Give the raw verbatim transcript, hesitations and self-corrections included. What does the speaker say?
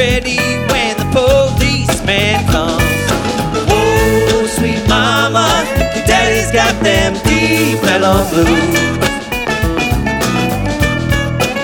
ready when the policeman comes. Oh, sweet mama, your daddy's got them deep mellow blues.